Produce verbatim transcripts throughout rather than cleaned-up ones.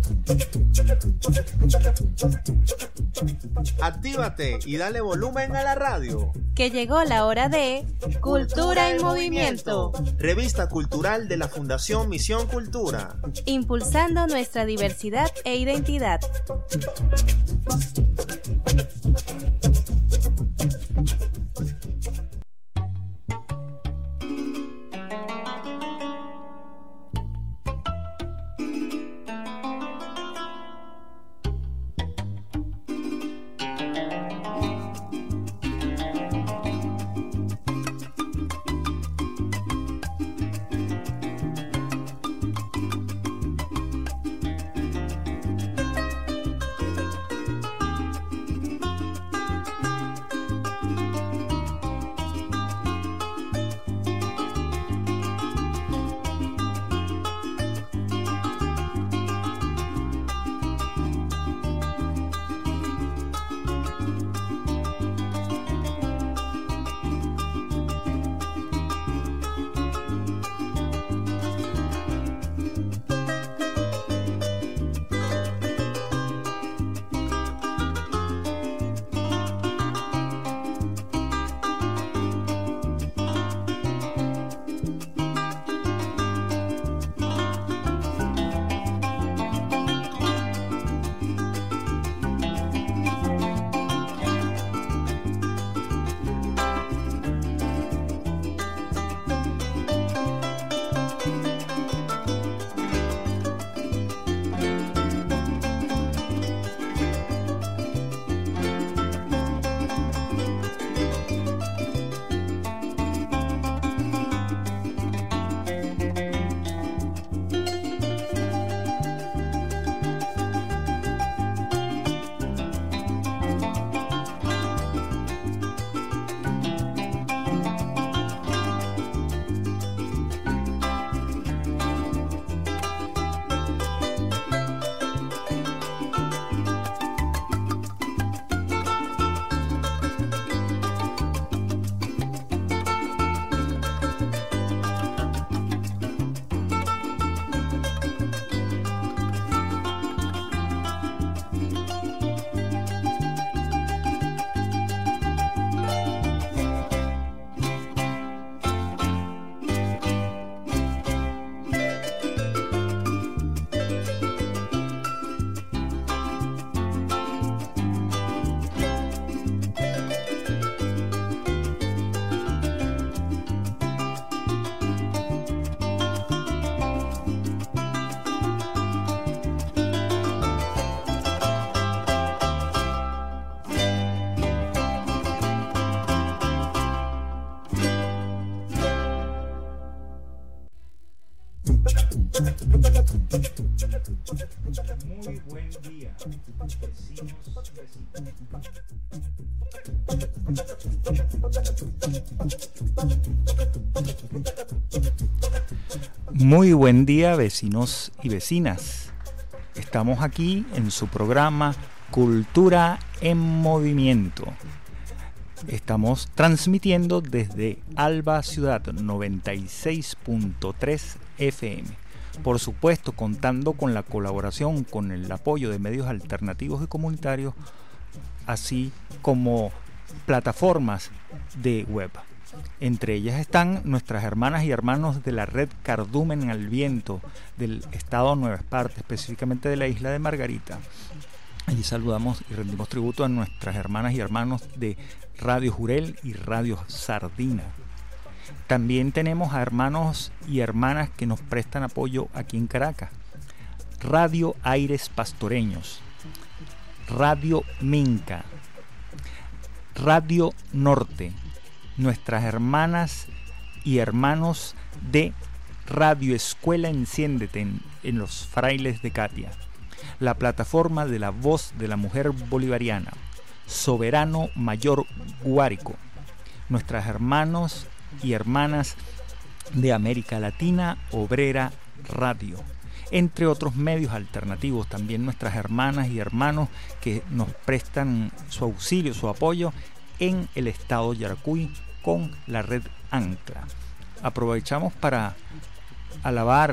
Actívate y dale volumen a la radio. Que llegó la hora de Cultura en Movimiento, revista cultural de la Fundación Misión Cultura, impulsando nuestra diversidad e identidad. Muy buen día, vecinos y vecinas. Muy buen día, vecinos y vecinas. Estamos aquí en su programa Cultura en Movimiento. Estamos transmitiendo desde Alba Ciudad noventa y seis punto tres F M. Por supuesto, contando con la colaboración, con el apoyo de medios alternativos y comunitarios, así como plataformas de web. Entre ellas están nuestras hermanas y hermanos de la red Cardumen al Viento del estado Nueva Esparta, específicamente de la isla de Margarita. Allí saludamos y rendimos tributo a nuestras hermanas y hermanos de Radio Jurel y Radio Sardina. También tenemos a hermanos y hermanas que nos prestan apoyo aquí en Caracas. Radio Aires Pastoreños, Radio Minca, Radio Norte, nuestras hermanas y hermanos de Radio Escuela Enciéndete en, en Los Frailes de Catia, la plataforma de la voz de la mujer bolivariana, Soberano Mayor Guárico, nuestras hermanos y hermanas de América Latina Obrera Radio, entre otros medios alternativos. También nuestras hermanas y hermanos que nos prestan su auxilio, su apoyo en el estado Yaracuy con la red Ancla. Aprovechamos para alabar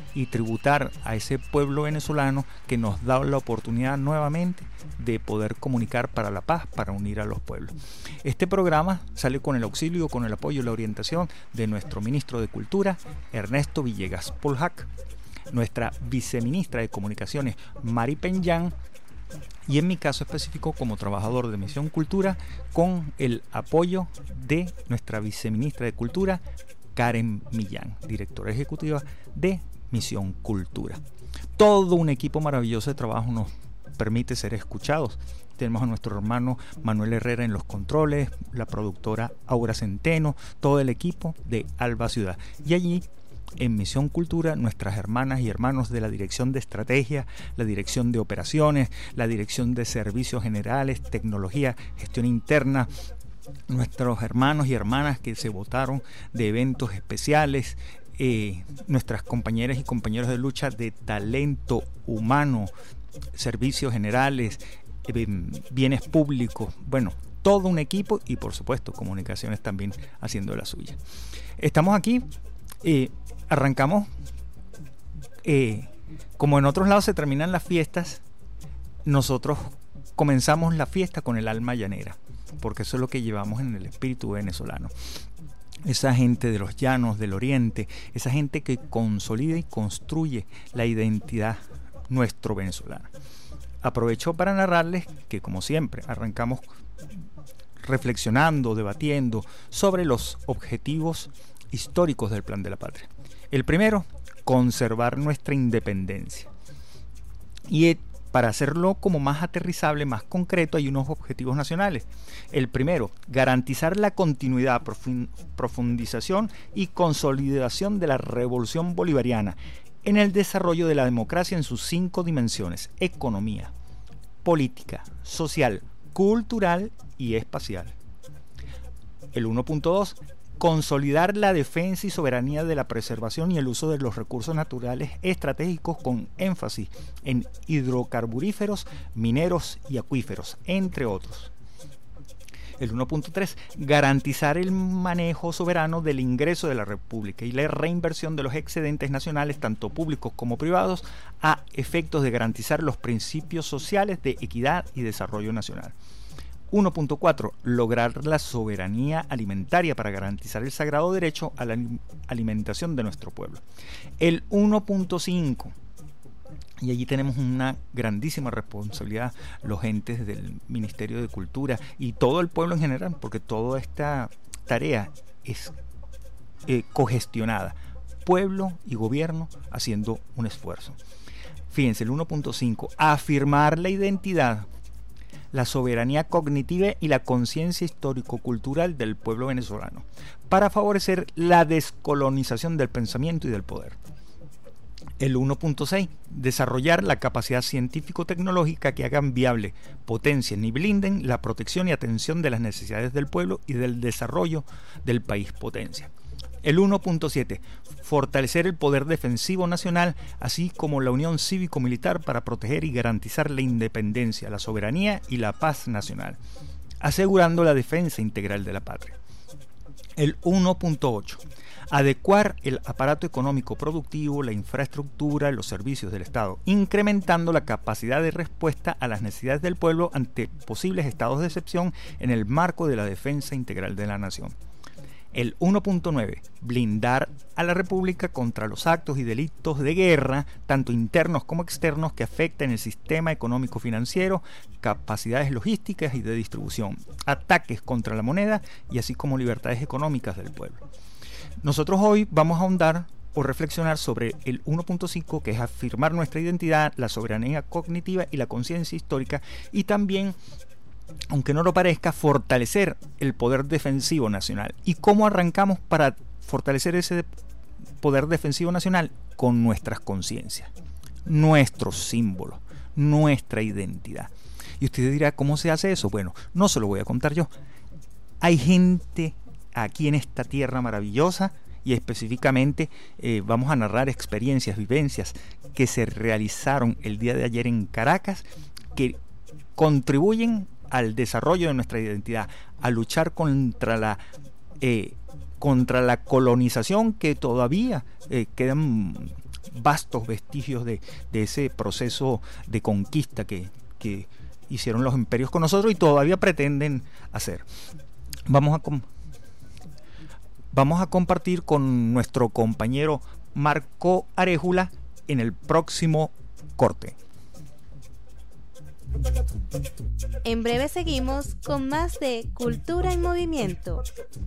y tributar a ese pueblo venezolano que nos da la oportunidad nuevamente de poder comunicar para la paz, para unir a los pueblos. Este programa sale con el auxilio, con el apoyo y la orientación de nuestro ministro de Cultura, Ernesto Villegas Poljac, nuestra viceministra de Comunicaciones, Mari Peñán, y en mi caso específico como trabajador de Misión Cultura, con el apoyo de nuestra viceministra de Cultura, Karen Millán, directora ejecutiva de Misión Cultura. Todo un equipo maravilloso de trabajo nos permite ser escuchados. Tenemos a nuestro hermano Manuel Herrera en los controles, la productora Aura Centeno, todo el equipo de Alba Ciudad. Y allí en Misión Cultura, nuestras hermanas y hermanos de la Dirección de Estrategia, la Dirección de Operaciones, la Dirección de Servicios Generales, Tecnología, Gestión Interna, nuestros hermanos y hermanas que se votaron de eventos especiales, eh, nuestras compañeras y compañeros de lucha de talento humano, servicios generales, eh, bienes públicos, bueno, todo un equipo y por supuesto comunicaciones también haciendo la suya. Estamos aquí. Eh, Arrancamos, eh, como en otros lados se terminan las fiestas, nosotros comenzamos la fiesta con el alma llanera, porque eso es lo que llevamos en el espíritu venezolano. Esa gente de los llanos, del oriente, esa gente que consolida y construye la identidad nuestro venezolana. Aprovecho para narrarles que, como siempre, arrancamos reflexionando, debatiendo sobre los objetivos históricos del Plan de la Patria. El primero, conservar nuestra independencia. Y para hacerlo como más aterrizable, más concreto, hay unos objetivos nacionales. El primero, garantizar la continuidad, profundización y consolidación de la revolución bolivariana en el desarrollo de la democracia en sus cinco dimensiones: economía, política, social, cultural y espacial. El uno punto dos, consolidar la defensa y soberanía de la preservación y el uso de los recursos naturales estratégicos con énfasis en hidrocarburíferos, mineros y acuíferos, entre otros. El uno punto tres, garantizar el manejo soberano del ingreso de la República y la reinversión de los excedentes nacionales, tanto públicos como privados, a efectos de garantizar los principios sociales de equidad y desarrollo nacional. uno punto cuatro. Lograr la soberanía alimentaria para garantizar el sagrado derecho a la alimentación de nuestro pueblo. El uno punto cinco. Y allí tenemos una grandísima responsabilidad los entes del Ministerio de Cultura y todo el pueblo en general, porque toda esta tarea es eh, cogestionada. Pueblo y gobierno haciendo un esfuerzo. Fíjense, el uno punto cinco. Afirmar la identidad, la soberanía cognitiva y la conciencia histórico-cultural del pueblo venezolano, para favorecer la descolonización del pensamiento y del poder. El uno punto seis. Desarrollar la capacidad científico-tecnológica que hagan viable, potencien y blinden la protección y atención de las necesidades del pueblo y del desarrollo del país potencia. El uno punto siete. Fortalecer el poder defensivo nacional, así como la unión cívico-militar para proteger y garantizar la independencia, la soberanía y la paz nacional, asegurando la defensa integral de la patria. El uno punto ocho. Adecuar el aparato económico productivo, la infraestructura, los servicios del Estado, incrementando la capacidad de respuesta a las necesidades del pueblo ante posibles estados de excepción en el marco de la defensa integral de la nación. El uno punto nueve. Blindar a la República contra los actos y delitos de guerra, tanto internos como externos, que afecten el sistema económico-financiero, capacidades logísticas y de distribución, ataques contra la moneda y así como libertades económicas del pueblo. Nosotros hoy vamos a ahondar o reflexionar sobre el uno punto cinco, que es afirmar nuestra identidad, la soberanía cognitiva y la conciencia histórica, y también, aunque no lo parezca, fortalecer el poder defensivo nacional. ¿Y cómo arrancamos para fortalecer ese poder defensivo nacional? Con nuestras conciencias, nuestros símbolos, nuestra identidad. Y usted dirá, ¿cómo se hace eso? Bueno, no se lo voy a contar yo. Hay gente aquí en esta tierra maravillosa, y específicamente eh, vamos a narrar experiencias, vivencias que se realizaron el día de ayer en Caracas, que contribuyen al desarrollo de nuestra identidad, a luchar contra la eh, contra la colonización que todavía eh, quedan vastos vestigios de, de ese proceso de conquista que, que hicieron los imperios con nosotros y todavía pretenden hacer. Vamos a, com- vamos a compartir con nuestro compañero Marco Arejula en el próximo corte. En breve seguimos con más de Cultura en Movimiento.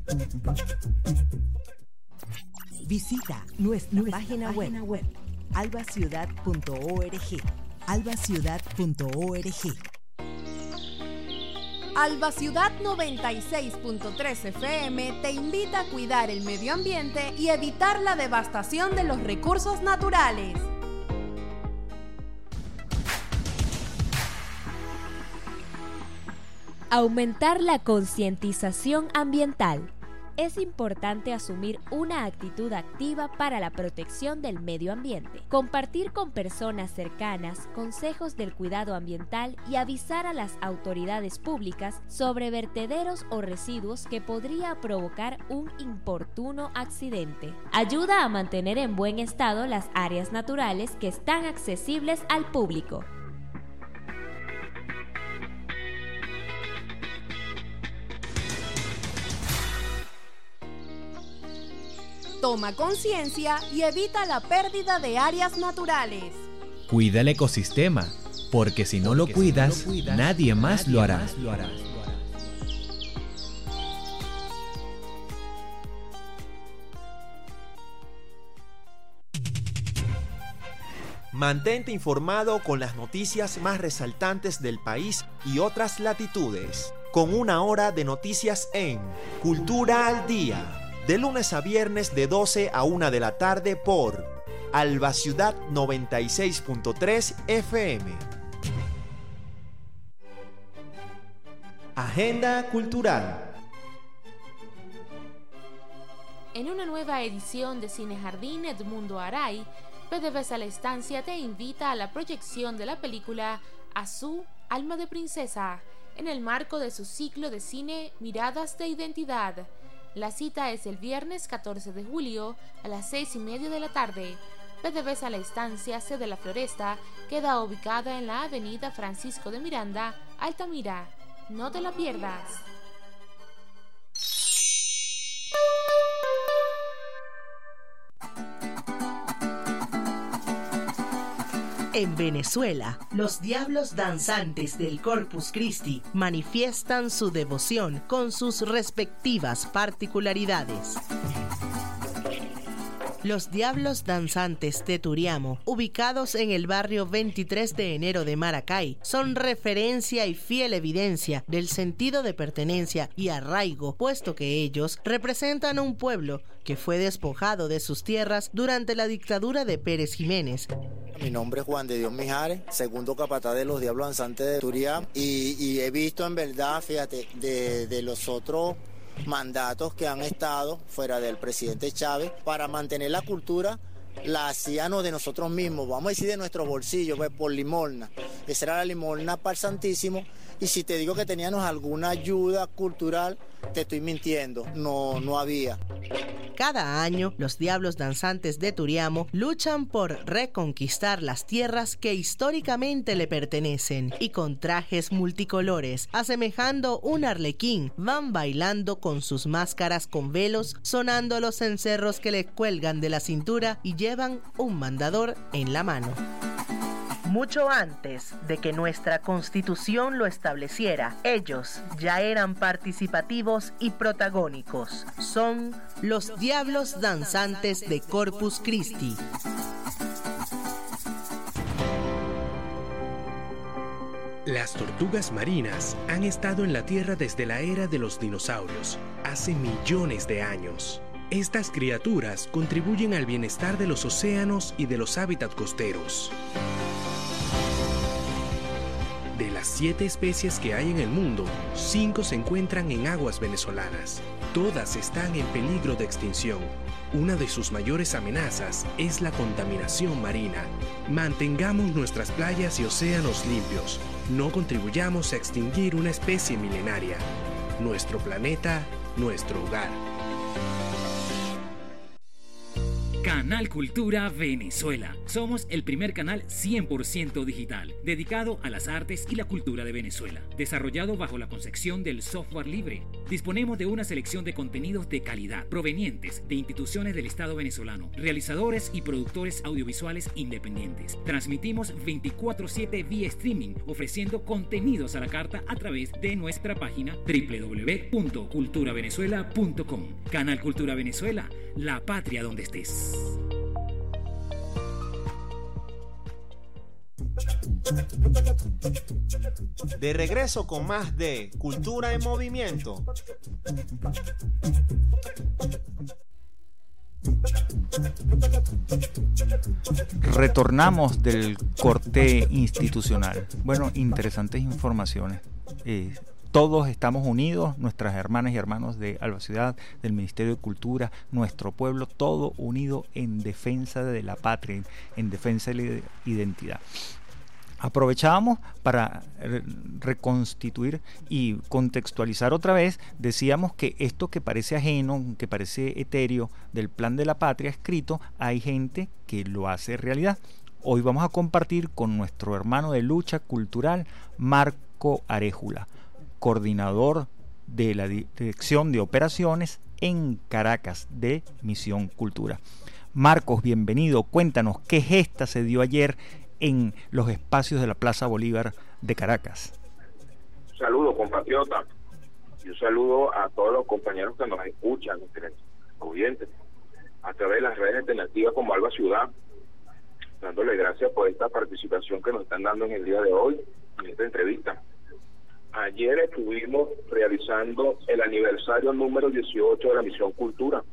Visita nuestra, nuestra página, página web, web albaciudad punto org. albaciudad punto org. Albaciudad noventa y seis punto tres F M te invita a cuidar el medio ambiente y evitar la devastación de los recursos naturales. Aumentar la concientización ambiental. Es importante asumir una actitud activa para la protección del medio ambiente, compartir con personas cercanas consejos del cuidado ambiental y avisar a las autoridades públicas sobre vertederos o residuos que podría provocar un importuno accidente. Ayuda a mantener en buen estado las áreas naturales que están accesibles al público. Toma conciencia y evita la pérdida de áreas naturales. Cuida el ecosistema, porque si no, lo, porque cuidas, si no lo cuidas, nadie más nadie lo hará. Más lo hará. Mantente informado con las noticias más resaltantes del país y otras latitudes, con una hora de noticias en Cultura al Día. De lunes a viernes de doce a una de la tarde por Albaciudad noventa y seis punto tres F M. Agenda Cultural. En una nueva edición de Cine Jardín Edmundo Aray, P D V S A La Estancia te invita a la proyección de la película Azú, Alma de Princesa, en el marco de su ciclo de cine Miradas de Identidad. La cita es el viernes catorce de julio a las seis y media de la tarde. P D V S A La Estancia, sede La Floresta, queda ubicada en la avenida Francisco de Miranda, Altamira. No te la pierdas. En Venezuela, los diablos danzantes del Corpus Christi manifiestan su devoción con sus respectivas particularidades. Los Diablos Danzantes de Turiamo, ubicados en el barrio veintitrés de enero de Maracay, son referencia y fiel evidencia del sentido de pertenencia y arraigo, puesto que ellos representan un pueblo que fue despojado de sus tierras durante la dictadura de Pérez Jiménez. Mi nombre es Juan de Dios Mijares, segundo capataz de los Diablos Danzantes de Turiamo, y, y he visto en verdad, fíjate, de, de los otros mandatos que han estado fuera del presidente Chávez para mantener la cultura, la hacíamos de nosotros mismos, vamos a decir de nuestros bolsillos, pues, por limosna. Esa era la limosna para el Santísimo, y si te digo que teníamos alguna ayuda cultural, te estoy mintiendo, no, no había. Cada año, los Diablos Danzantes de Turiamo luchan por reconquistar las tierras que históricamente le pertenecen y con trajes multicolores, asemejando un arlequín, van bailando con sus máscaras con velos, sonando los cencerros que les cuelgan de la cintura y llevan un mandador en la mano. Mucho antes de que nuestra Constitución lo estableciera, ellos ya eran participativos y protagónicos. Son los Diablos Danzantes de Corpus Christi. Las tortugas marinas han estado en la Tierra desde la era de los dinosaurios, hace millones de años. Estas criaturas contribuyen al bienestar de los océanos y de los hábitats costeros. De las siete especies que hay en el mundo, cinco se encuentran en aguas venezolanas. Todas están en peligro de extinción. Una de sus mayores amenazas es la contaminación marina. Mantengamos nuestras playas y océanos limpios. No contribuyamos a extinguir una especie milenaria. Nuestro planeta, nuestro hogar. Canal Cultura Venezuela. Somos el primer canal cien por ciento digital, dedicado a las artes y la cultura de Venezuela. Desarrollado bajo la concepción del software libre, disponemos de una selección de contenidos de calidad, provenientes de instituciones del Estado venezolano, realizadores y productores audiovisuales independientes. Transmitimos veinticuatro siete vía streaming, ofreciendo contenidos a la carta a través de nuestra página doble u doble u doble u punto cultura venezuela punto com. Canal Cultura Venezuela, la patria donde estés. De regreso con más de Cultura en Movimiento. Retornamos del corte institucional. Bueno, interesantes informaciones. Eh, todos estamos unidos, nuestras hermanas y hermanos de Alba Ciudad, del Ministerio de Cultura, nuestro pueblo, todo unido en defensa de la patria, en, en defensa de la identidad. Aprovechábamos para re- reconstituir y contextualizar otra vez. Decíamos que esto que parece ajeno, que parece etéreo del Plan de la Patria escrito, hay gente que lo hace realidad. Hoy vamos a compartir con nuestro hermano de lucha cultural, Marco Aréjula, coordinador de la Dirección de Operaciones en Caracas de Misión Cultura. Marcos, bienvenido. Cuéntanos qué gesta se dio ayer en los espacios de la Plaza Bolívar de Caracas. Un saludo, compatriota, y un saludo a todos los compañeros que nos escuchan, nuestros oyentes, a través de las redes alternativas como Alba Ciudad, dándole gracias por esta participación que nos están dando en el día de hoy, en esta entrevista. Ayer estuvimos realizando el aniversario número dieciocho de la Misión Cultura,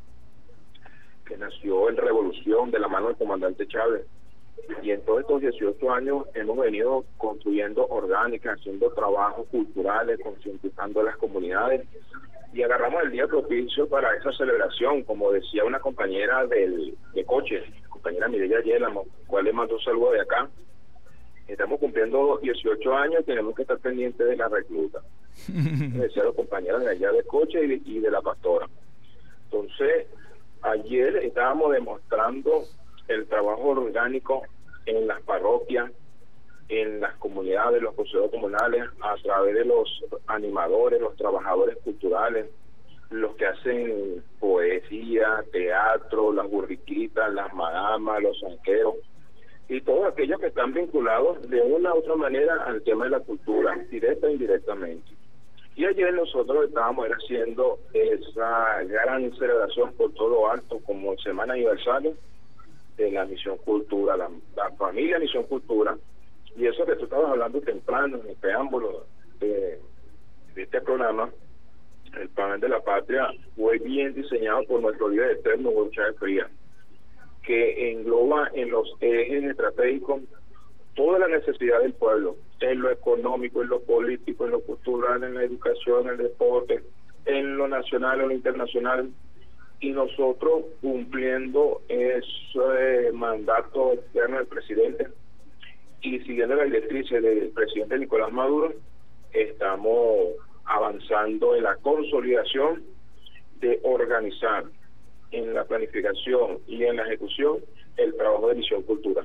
que nació en Revolución de la mano del comandante Chávez. Y en todos estos dieciocho años hemos venido construyendo orgánicas, haciendo trabajos culturales, concientizando a las comunidades, y agarramos el día propicio para esa celebración, como decía una compañera del, de Coche, compañera Mireya Yélamo, cual le mando un saludo de acá. Estamos cumpliendo dieciocho años, tenemos que estar pendientes de la recluta. Decía los compañeros de allá de Coche y de, y de la Pastora. Entonces, ayer estábamos demostrando el trabajo orgánico en las parroquias, en las comunidades, los consejos comunales, a través de los animadores, los trabajadores culturales, los que hacen poesía, teatro, las burriquitas, las madamas, los zanqueros, y todos aquellos que están vinculados de una u otra manera al tema de la cultura, directa e indirectamente. Y ayer nosotros estábamos haciendo esa gran celebración por todo lo alto, como semana aniversario de la Misión Cultura, la, la familia Misión Cultura, y eso que tú estabas hablando temprano en el preámbulo de, de este programa, el Plan de la Patria, fue bien diseñado por nuestro líder eterno, Hugo Chávez Frías, que engloba en los ejes estratégicos toda la necesidad del pueblo, en lo económico, en lo político, en lo cultural, en la educación, en el deporte, en lo nacional, en lo internacional, y nosotros cumpliendo ese mandato externo del presidente y siguiendo las directrices del presidente Nicolás Maduro, estamos avanzando en la consolidación de organizar en la planificación y en la ejecución el trabajo de Misión Cultura.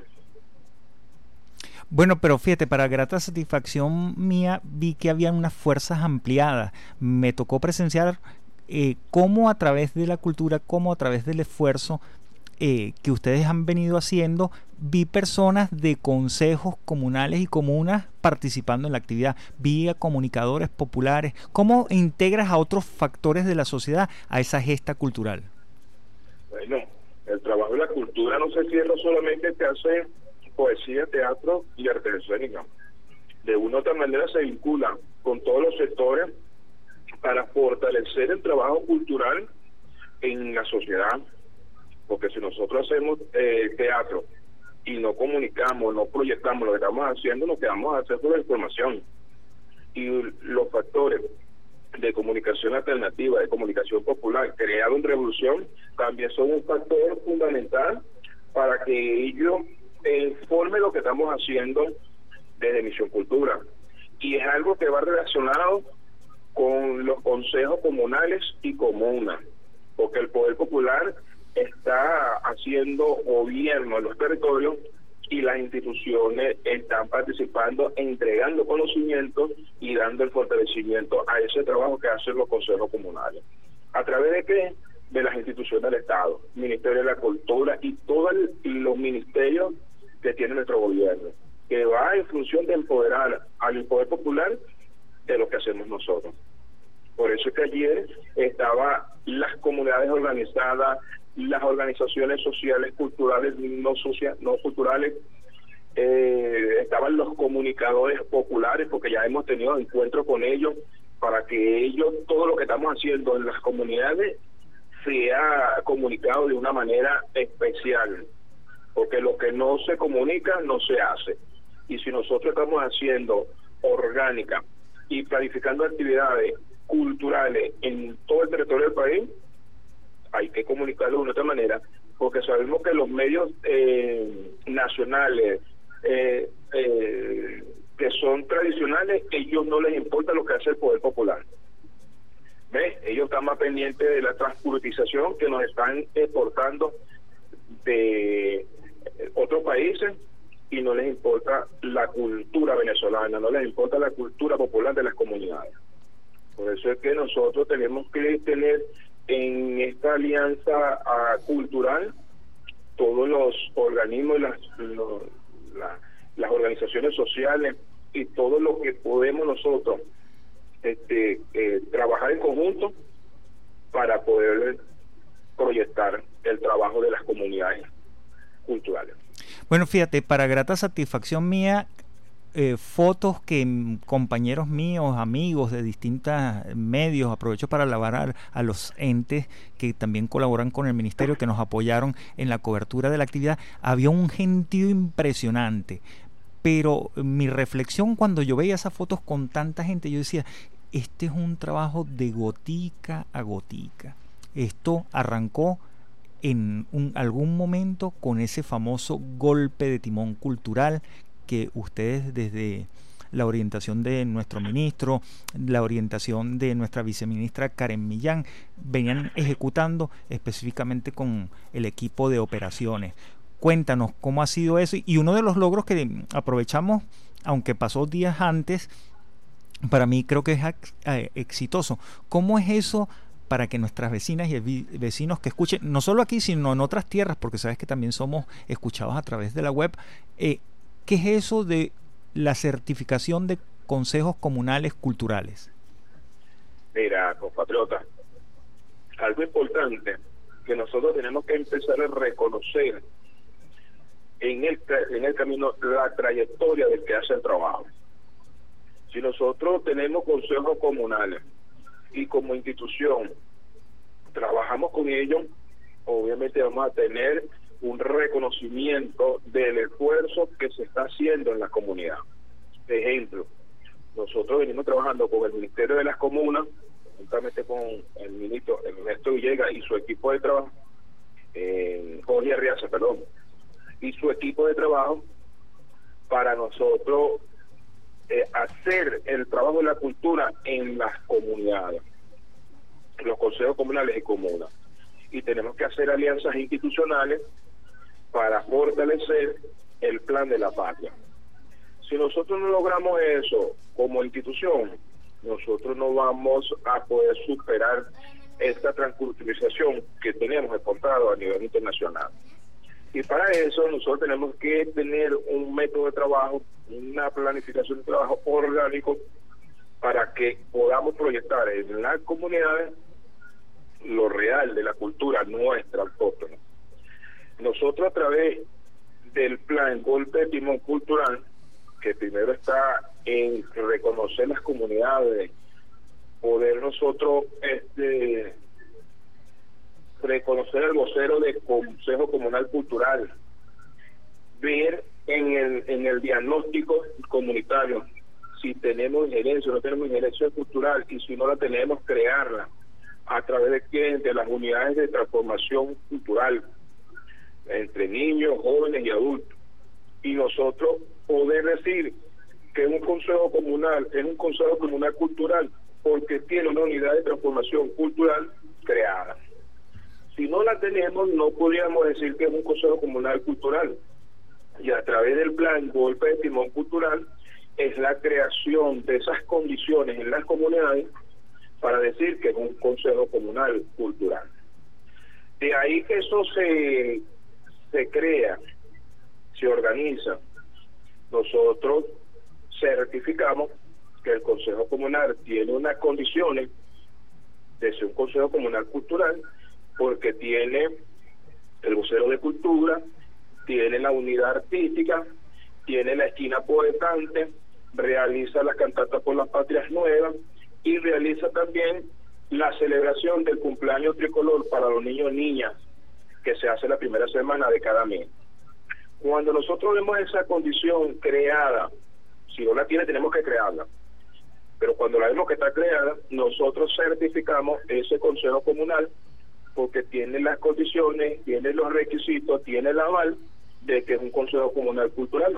Bueno, pero fíjate, para grata satisfacción mía, vi que habían unas fuerzas ampliadas. Me tocó presenciar eh, cómo a través de la cultura, cómo a través del esfuerzo eh, que ustedes han venido haciendo, vi personas de consejos comunales y comunas participando en la actividad, vi a comunicadores populares. ¿Cómo integras a otros factores de la sociedad a esa gesta cultural? Bueno, el trabajo de la cultura no se cierra solamente que hace poesía, teatro y arte escénica. De una u otra manera se vincula con todos los sectores para fortalecer el trabajo cultural en la sociedad, porque si nosotros hacemos eh, teatro y no comunicamos, no proyectamos lo que estamos haciendo, nos quedamos a hacer por la información. Y los factores de comunicación alternativa, de comunicación popular, creado en Revolución, también son un factor fundamental para que ellos informen lo que estamos haciendo desde Misión Cultura. Y es algo que va relacionado con los consejos comunales y comunas, porque el poder popular está haciendo gobierno en los territorios y las instituciones están participando, entregando conocimientos y dando el fortalecimiento a ese trabajo que hacen los consejos comunales. ¿A través de qué? De las instituciones del Estado, Ministerio de la Cultura y todos los ministerios que tiene nuestro gobierno, que va en función de empoderar al poder popular de lo que hacemos nosotros. Por eso es que ayer estaban las comunidades organizadas, las organizaciones sociales, culturales, no sociales, no culturales, eh, estaban los comunicadores populares, porque ya hemos tenido encuentros con ellos, para que ellos, todo lo que estamos haciendo en las comunidades, sea comunicado de una manera especial, porque lo que no se comunica no se hace. Y si nosotros estamos haciendo orgánica y planificando actividades culturales en todo el territorio del país, hay que comunicarlo de otra manera, porque sabemos que los medios eh, nacionales eh, eh, que son tradicionales, ellos no les importa lo que hace el poder popular. ¿Ves? Ellos están más pendientes de la transculturización que nos están exportando de otros países, y no les importa la cultura venezolana, no les importa la cultura popular de las comunidades. Por eso es que nosotros tenemos que tener en esta alianza uh, cultural todos los organismos, las, los, la, las organizaciones sociales y todo lo que podemos nosotros este, eh, trabajar en conjunto para poder proyectar el trabajo de las comunidades culturales. Bueno, fíjate, para grata satisfacción mía, eh, fotos que mm, compañeros míos, amigos de distintos medios, aprovecho para alabar a, a los entes que también colaboran con el ministerio, que nos apoyaron en la cobertura de la actividad. Había un gentío impresionante, pero mi reflexión cuando yo veía esas fotos con tanta gente, yo decía, este es un trabajo de gotica a gotica. Esto arrancó en un, algún momento con ese famoso golpe de timón cultural que ustedes, desde la orientación de nuestro ministro, la orientación de nuestra viceministra Karen Millán, venían ejecutando específicamente con el equipo de operaciones. Cuéntanos cómo ha sido eso, y uno de los logros que aprovechamos, aunque pasó días antes, para mí creo que es eh, exitoso. ¿Cómo es eso para que nuestras vecinas y vecinos que escuchen, no solo aquí, sino en otras tierras, porque sabes que también somos escuchados a través de la web, eh, qué es eso de la certificación de consejos comunales culturales? Mira, compatriota, algo importante que nosotros tenemos que empezar a reconocer en el, en el camino la trayectoria del que hace el trabajo. Si nosotros tenemos consejos comunales y como institución trabajamos con ellos, obviamente vamos a tener un reconocimiento del esfuerzo que se está haciendo en la comunidad. Ejemplo, nosotros venimos trabajando con el Ministerio de las Comunas, juntamente con el ministro Ernesto Villegas y su equipo de trabajo, eh, Jorge Arriaza, perdón, y su equipo de trabajo, para nosotros eh, hacer el trabajo de la cultura en las comunidades, los consejos comunales y comunas. Y tenemos que hacer alianzas institucionales para fortalecer el plan de la patria. Si nosotros no logramos eso como institución, nosotros no vamos a poder superar esta transculturización que tenemos exportado a nivel internacional. Y para eso nosotros tenemos que tener un método de trabajo, una planificación de trabajo orgánico, para que podamos proyectar en las comunidades lo real de la cultura nuestra autóctona. Nosotros, a través del plan Golpe de Timón Cultural, que primero está en reconocer las comunidades, poder nosotros este reconocer al vocero del Consejo Comunal Cultural, ver en el en el diagnóstico comunitario si tenemos injerencia o no tenemos injerencia cultural, y si no la tenemos, crearla a través de que de las unidades de transformación cultural entre niños, jóvenes y adultos, y nosotros poder decir que un consejo comunal es un consejo comunal cultural porque tiene una unidad de transformación cultural creada. Si no la tenemos, no podríamos decir que es un Consejo Comunal Cultural. Y a través del plan Golpe de Timón Cultural es la creación de esas condiciones en las comunidades para decir que es un Consejo Comunal Cultural. De ahí que eso se, se crea, se organiza. Nosotros certificamos que el Consejo Comunal tiene unas condiciones de ser un Consejo Comunal Cultural porque tiene el vocero de cultura, tiene la unidad artística, tiene la esquina poetante, realiza las cantatas por las patrias nuevas y realiza también la celebración del cumpleaños tricolor para los niños y niñas que se hace la primera semana de cada mes. Cuando nosotros vemos esa condición creada, si no la tiene tenemos que crearla, pero cuando la vemos que está creada, nosotros certificamos ese Consejo Comunal porque tiene las condiciones, tiene los requisitos, tiene el aval de que es un Consejo Comunal Cultural.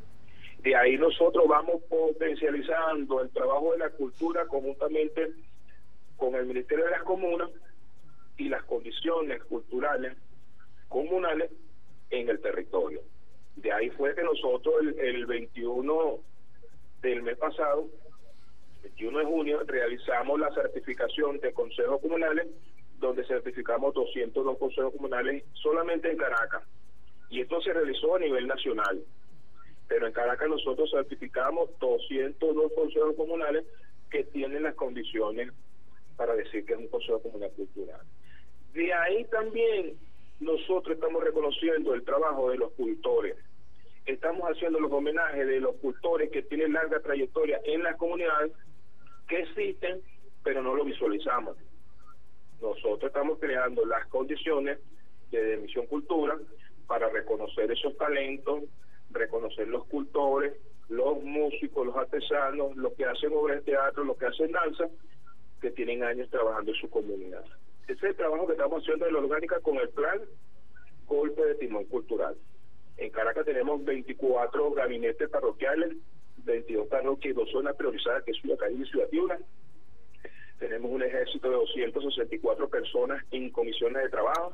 De ahí nosotros vamos potencializando el trabajo de la cultura conjuntamente con el Ministerio de las Comunas y las condiciones culturales comunales en el territorio. De ahí fue que nosotros el, el veintiuno del mes pasado, veintiuno de junio, realizamos la certificación de consejos comunales, donde certificamos doscientos dos consejos comunales solamente en Caracas. Y esto se realizó a nivel nacional. Pero en Caracas nosotros certificamos doscientos dos consejos comunales que tienen las condiciones para decir que es un consejo comunal cultural. De ahí también nosotros estamos reconociendo el trabajo de los cultores. Estamos haciendo los homenajes de los cultores que tienen larga trayectoria en las comunidades, que existen, pero no lo visualizamos. Nosotros estamos creando las condiciones de Misión Cultura para reconocer esos talentos, reconocer los cultores, los músicos, los artesanos, los que hacen obras de teatro, los que hacen danza, que tienen años trabajando en su comunidad. Ese es el trabajo que estamos haciendo en la orgánica con el plan Golpe de Timón Cultural. En Caracas tenemos veinticuatro gabinetes parroquiales, veintidós parroquias y dos zonas priorizadas, que es Ciudad Calle y Ciudad Tiuna. Tenemos un ejército de doscientas sesenta y cuatro personas en comisiones de trabajo,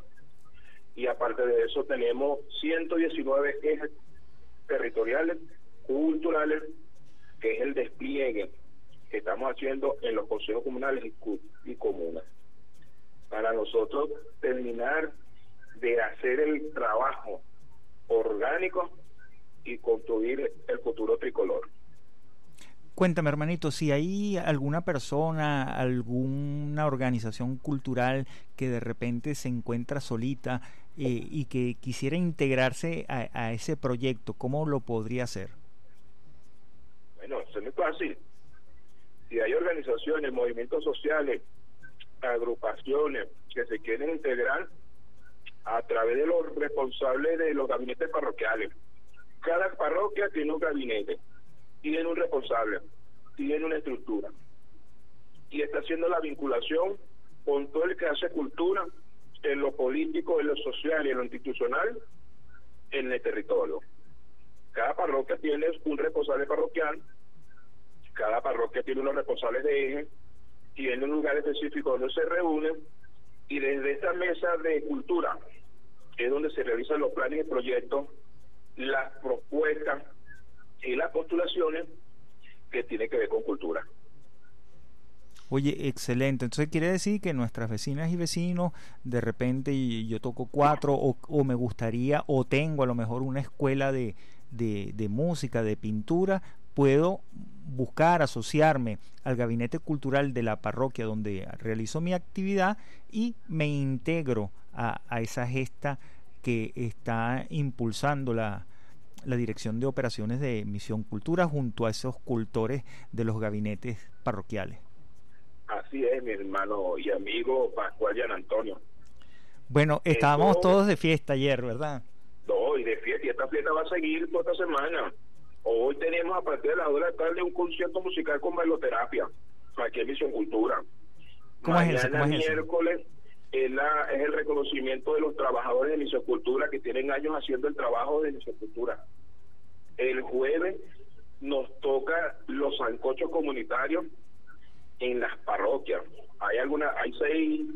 y aparte de eso tenemos ciento diecinueve ejes territoriales, culturales, que es el despliegue que estamos haciendo en los consejos comunales y, y comunas. Para nosotros terminar de hacer el trabajo orgánico y construir el futuro tricolor. Cuéntame, hermanito, si hay alguna persona, alguna organización cultural que de repente se encuentra solita eh, y que quisiera integrarse a, a ese proyecto, ¿cómo lo podría hacer? Bueno, eso es muy fácil. Si hay organizaciones, movimientos sociales, agrupaciones que se quieren integrar a través de los responsables de los gabinetes parroquiales. Cada parroquia tiene un gabinete, tiene un responsable, tiene una estructura, y está haciendo la vinculación con todo el que hace cultura en lo político, en lo social y en lo institucional en el territorio. Cada parroquia tiene un responsable parroquial, cada parroquia tiene unos responsables de eje, tiene un lugar específico donde se reúnen, y desde esta mesa de cultura es donde se realizan los planes y proyectos, las propuestas y las postulaciones que tienen que ver con cultura. Oye, excelente. Entonces quiere decir que nuestras vecinas y vecinos, de repente yo toco cuatro o, o me gustaría o tengo a lo mejor una escuela de, de, de música, de pintura, puedo buscar, asociarme al gabinete cultural de la parroquia donde realizo mi actividad y me integro a, a esa gesta que está impulsando la, la Dirección de Operaciones de Misión Cultura junto a esos cultores de los gabinetes parroquiales. Así es, mi hermano y amigo Pascual Yan Antonio. Bueno, estábamos Esto, todos de fiesta ayer, ¿verdad? No, y de fiesta, y esta fiesta va a seguir toda esta semana. Hoy tenemos a partir de las dos de la tarde un concierto musical con bailoterapia, aquí en Misión Cultura. ¿Cómo es eso? Mañana ¿Cómo es eso? miércoles es, la, es el reconocimiento de los trabajadores de Misión Cultura que tienen años haciendo el trabajo de Misión Cultura. El jueves nos toca los sancochos comunitarios en las parroquias. Hay alguna, hay seis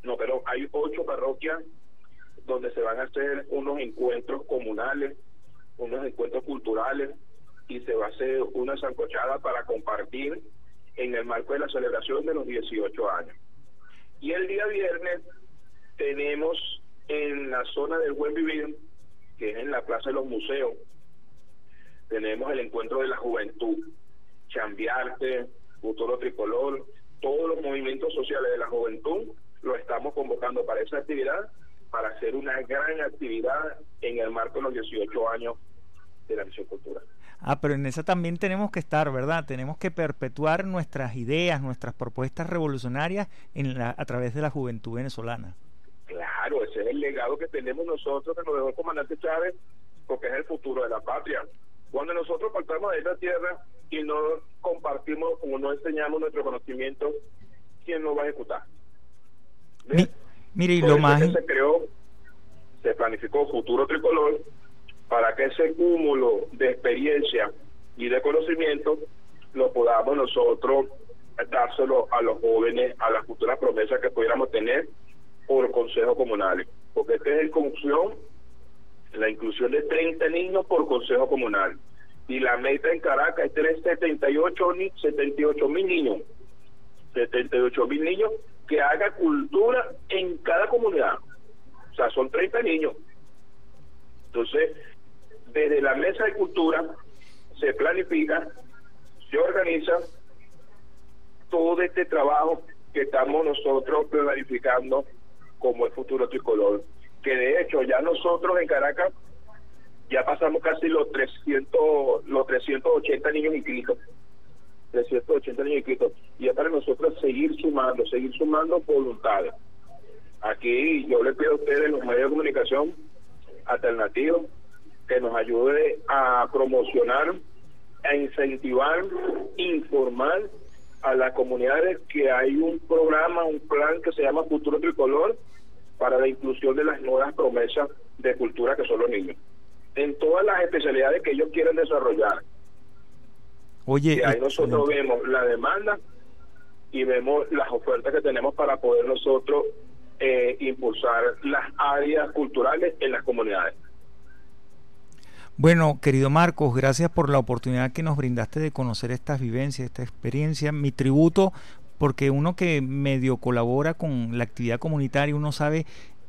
no, pero hay ocho parroquias donde se van a hacer unos encuentros comunales, unos encuentros culturales, y se va a hacer una sancochada para compartir en el marco de la celebración de los dieciocho años. Y el día viernes tenemos en la zona del Buen Vivir, que es en la Plaza de los Museos, tenemos el encuentro de la juventud, Chambiarte, Futuro Tricolor, todos los movimientos sociales de la juventud lo estamos convocando para esa actividad, para hacer una gran actividad en el marco de los dieciocho años de la Misión Cultural. Ah, pero en esa también tenemos que estar, ¿verdad? Tenemos que perpetuar nuestras ideas, nuestras propuestas revolucionarias en la, a través de la juventud venezolana. Claro, ese es el legado que tenemos nosotros, que nos dejó el comandante Chávez, porque es el futuro de la patria. Cuando nosotros partamos de esta tierra y no compartimos o no enseñamos nuestro conocimiento, ¿quién lo va a ejecutar? Mi, mire, y Por lo eso más... que se creó, se planificó Futuro Tricolor, para que ese cúmulo de experiencia y de conocimiento lo podamos nosotros dárselo a los jóvenes, a las futuras promesas que pudiéramos tener por consejos comunales, porque esta es la inclusión, la inclusión de treinta niños por consejo comunal, y la meta en Caracas es tener setenta y ocho mil niños, setenta y ocho mil niños que hagan cultura en cada comunidad, o sea, son treinta niños. Entonces, desde la mesa de cultura se planifica, se organiza todo este trabajo que estamos nosotros planificando como el Futuro Tricolor, que de hecho ya nosotros en Caracas ya pasamos casi los trescientos los trescientos ochenta niños inscritos, trescientos ochenta niños inscritos, y es para nosotros seguir sumando, seguir sumando voluntades. Aquí yo le pido a ustedes, los medios de comunicación alternativos, que nos ayude a promocionar, a incentivar, informar a las comunidades que hay un programa, un plan que se llama Futuro Tricolor para la inclusión de las nuevas promesas de cultura que son los niños, en todas las especialidades que ellos quieren desarrollar. Oye, y ahí nosotros vemos la demanda y vemos las ofertas que tenemos para poder nosotros eh, impulsar las áreas culturales en las comunidades. Bueno, querido Marcos, gracias por la oportunidad que nos brindaste de conocer estas vivencias, esta experiencia. Mi tributo, porque uno que medio colabora con la actividad comunitaria, uno sabe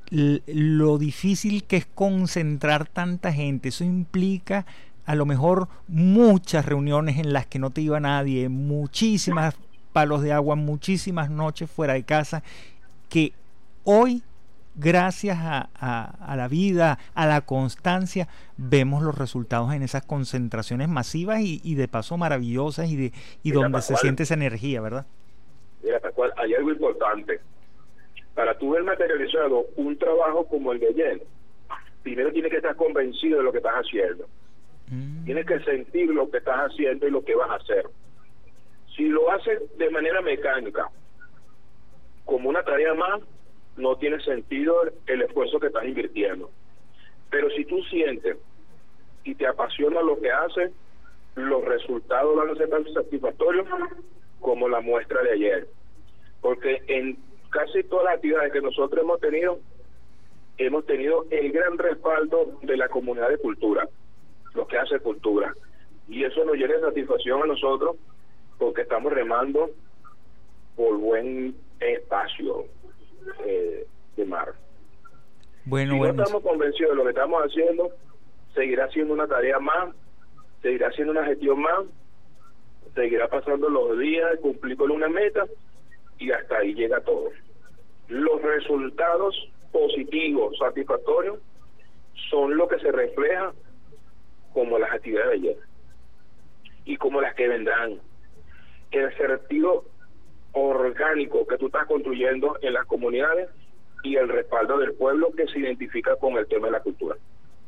lo difícil que es concentrar tanta gente. Eso implica a lo mejor muchas reuniones en las que no te iba nadie, muchísimas palos de agua, muchísimas noches fuera de casa, que hoy, gracias a, a, a la vida, a la constancia, vemos los resultados en esas concentraciones masivas y, y de paso maravillosas y de y Mira, donde se Pascual, siente esa energía, ¿verdad? Mira, Pascual, hay algo importante. Para tú ver materializado un trabajo como el de ayer, primero tienes que estar convencido de lo que estás haciendo. Mm. Tienes que sentir lo que estás haciendo y lo que vas a hacer. Si lo haces de manera mecánica, como una tarea más, no tiene sentido el esfuerzo que estás invirtiendo. Pero si tú sientes y te apasiona lo que haces, los resultados van a ser tan satisfactorios como la muestra de ayer. Porque en casi todas las actividades que nosotros hemos tenido, hemos tenido el gran respaldo de la comunidad de cultura, lo que hace cultura. Y eso nos llena de satisfacción a nosotros, porque estamos remando por buen espacio Eh, de mar. Bueno, si bueno, no estamos convencidos de lo que estamos haciendo, seguirá siendo una tarea más, seguirá siendo una gestión más, seguirá pasando los días, cumplir con una meta y hasta ahí llega todo. Los resultados positivos, satisfactorios, son lo que se refleja como las actividades de ayer y como las que vendrán. El sentido orgánico que tú estás construyendo en las comunidades y el respaldo del pueblo que se identifica con el tema de la cultura.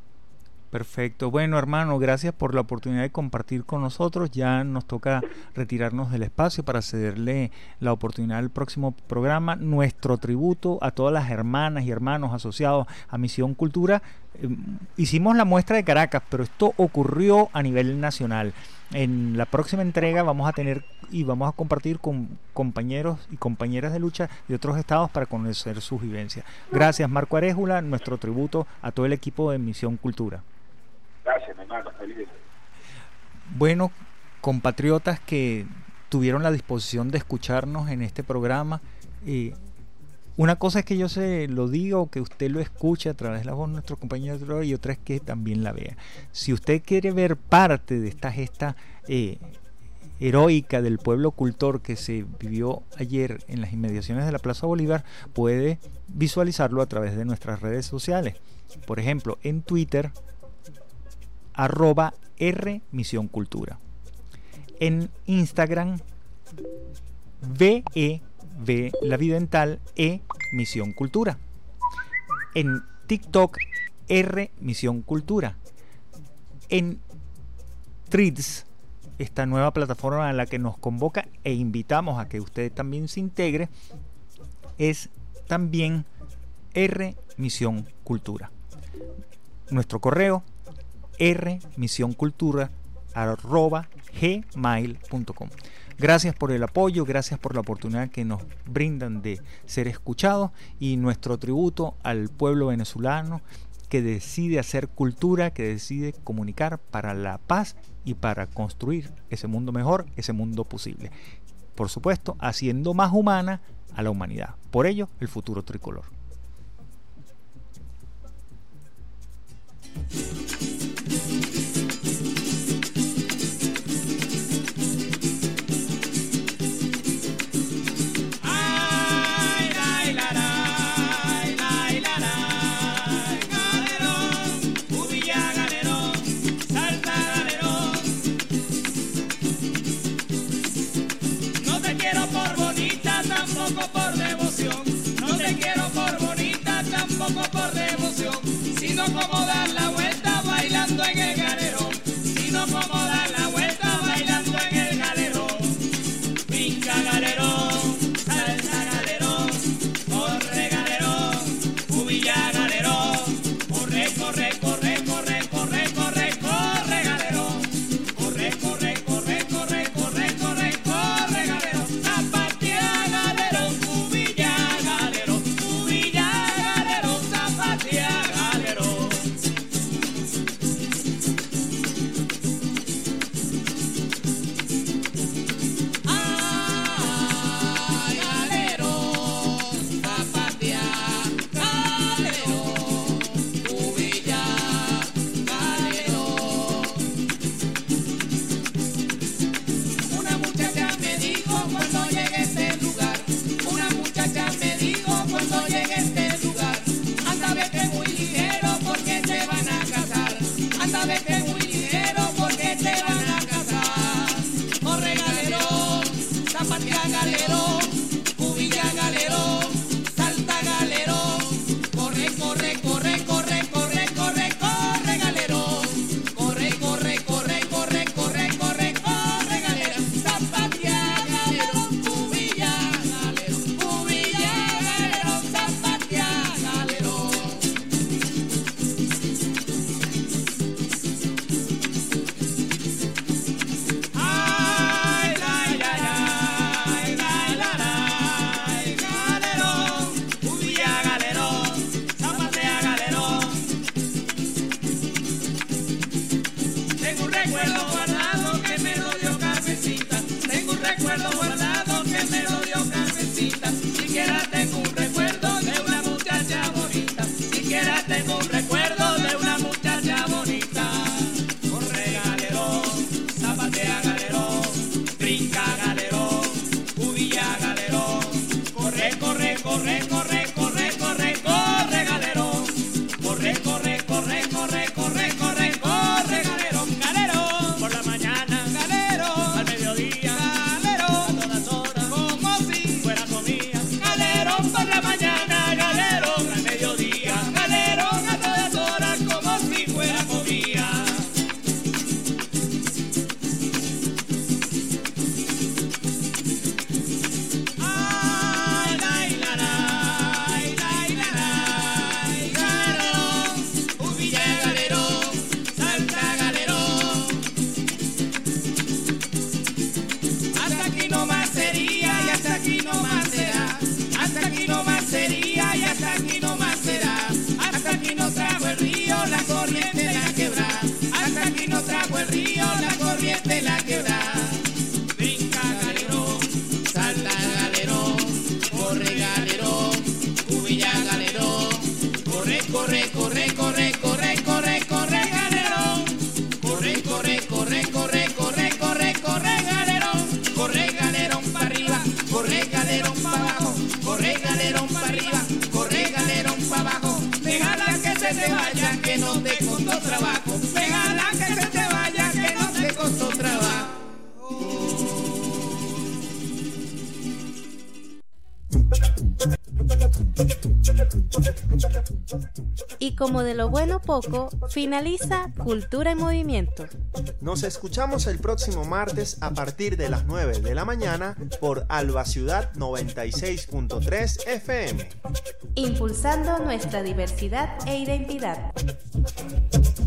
Perfecto. Bueno, hermano, gracias por la oportunidad de compartir con nosotros. Ya nos toca retirarnos del espacio para cederle la oportunidad al próximo programa. Nuestro tributo a todas las hermanas y hermanos asociados a Misión Cultura, Eh, hicimos la muestra de Caracas, pero esto ocurrió a nivel nacional. En la próxima entrega vamos a tener y vamos a compartir con compañeros y compañeras de lucha de otros estados para conocer sus vivencias. Gracias, Marco Arejula, nuestro tributo a todo el equipo de Misión Cultura. Gracias, mi hermano, feliz. Bueno, compatriotas que tuvieron la disposición de escucharnos en este programa, eh, una cosa es que yo se lo diga o que usted lo escuche a través de la voz de nuestro compañero, y otra es que también la vea. Si usted quiere ver parte de esta gesta eh, heroica del pueblo cultor que se vivió ayer en las inmediaciones de la Plaza Bolívar, puede visualizarlo a través de nuestras redes sociales. Por ejemplo, en Twitter, arroba R Misión Cultura. En Instagram, V E V La Vida en Tal E Misión Cultura. En TikTok, R Misión Cultura. En Threads, esta nueva plataforma a la que nos convoca e invitamos a que usted también se integre, es también R Misión Cultura. Nuestro correo, R Misión Cultura arroba gmail punto com. Gracias por el apoyo, gracias por la oportunidad que nos brindan de ser escuchados, y nuestro tributo al pueblo venezolano que decide hacer cultura, que decide comunicar para la paz y para construir ese mundo mejor, ese mundo posible. Por supuesto, haciendo más humana a la humanidad. Por ello, el futuro tricolor. Por devoción, no te quiero por bonita, tampoco por devoción, sino como dar la vuelta bailando en el galerón, sino como dar la vuelta bailando en el galerón. Brinca galerón, salsa galerón, corre galerón, cubilla galerón, corre, corre, corre, corre, corre, corre, corre galerón, corre, corre, corre, corre, corre, corre, corre galerón. Ay, la, la, la, la, la, la. corre galerón para arriba, corre galerón para abajo, corre galerón para arriba, corre galerón para abajo. Déjala que se te vaya, que no te costó trabajo. Déjala que se te vaya, que no te costó trabajo. Y como de lo bueno poco, finaliza Cultura en Movimiento. Nos escuchamos el próximo martes a partir de las nueve de la mañana por Alba Ciudad noventa y seis punto tres F M. Impulsando nuestra diversidad e identidad.